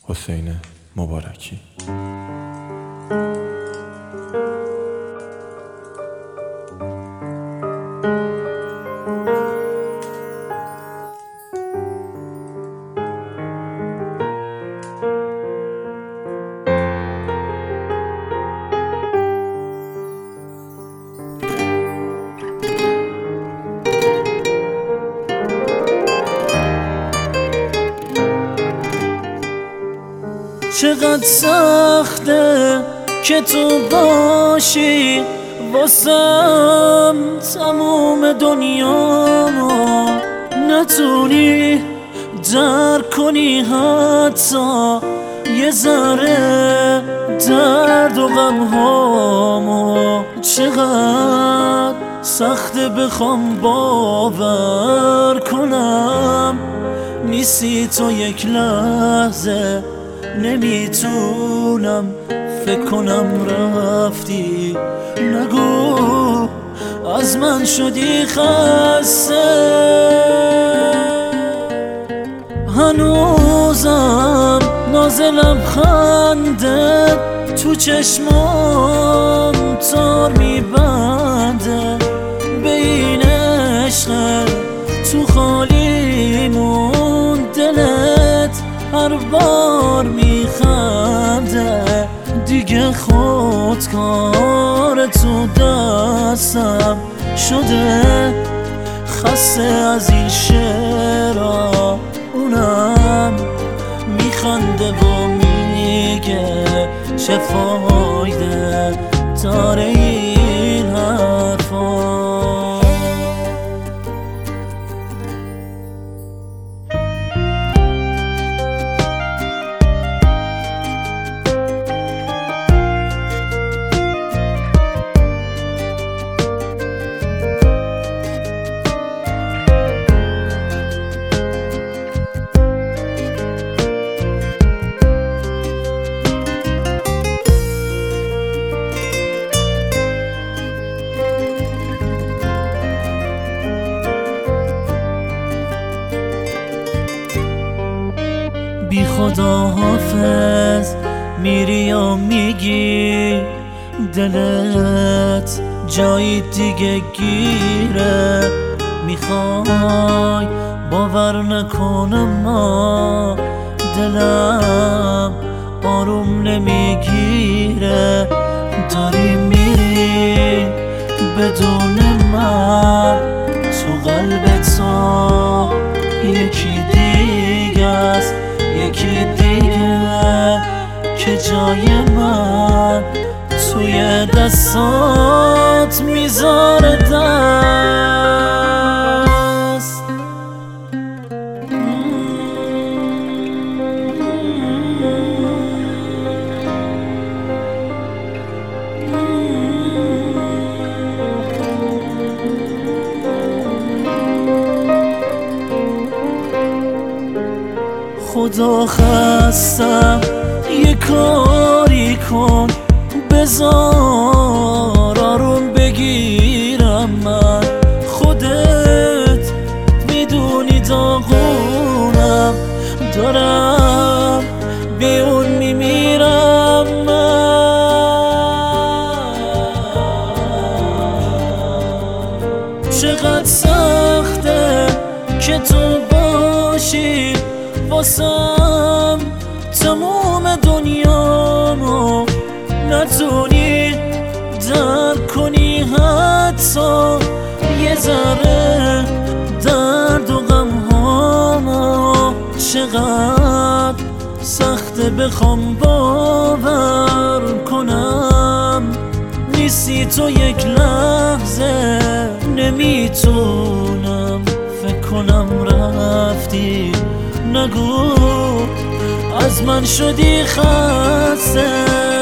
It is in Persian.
حسین مبارکی. چقدر سخته که تو باشی واسم تموم دنیامو، نتونی درک کنی حتی یه ذره درد و غمهامو. چقدر سخته بخوام باور کنم نیستی تو یک لحظه، نمیتونم فکر کنم رفتی. نگو از من شدی خسته، هنوزم نازلم خنده تو چشمام تار میبنده. به این عشق تو خالیمون دلت هر بار میخنده. دیگه خودکار تو دستم شده، خسته از این شعرها. اونم میخنده و میگه چه فایده داره این حرفا. بی خدا حافظ میری یا میگی دلت جایی دیگه گیره. میخوای باور نکنم ما دلم آروم نمیگیره. داری میری بدون من، تو قلب تو یکی دیگه است، یکی دیگه که جای من توی دستات میذاره دست. خدا خستم یه کاری کن، بذار آروم بگیرم من. خودت میدونی داغونم، دارم بیون میمیرم من. چقدر سخته که تو باشی واسم تموم دنیامو، نتونی درک کنی حتی یه ذره درد و غمهامو. چقدر سخته بخوام باور کنم نیستی تو یک لحظه، نمیتونم فکر کنم رفتی. نگو از من شدی خسته،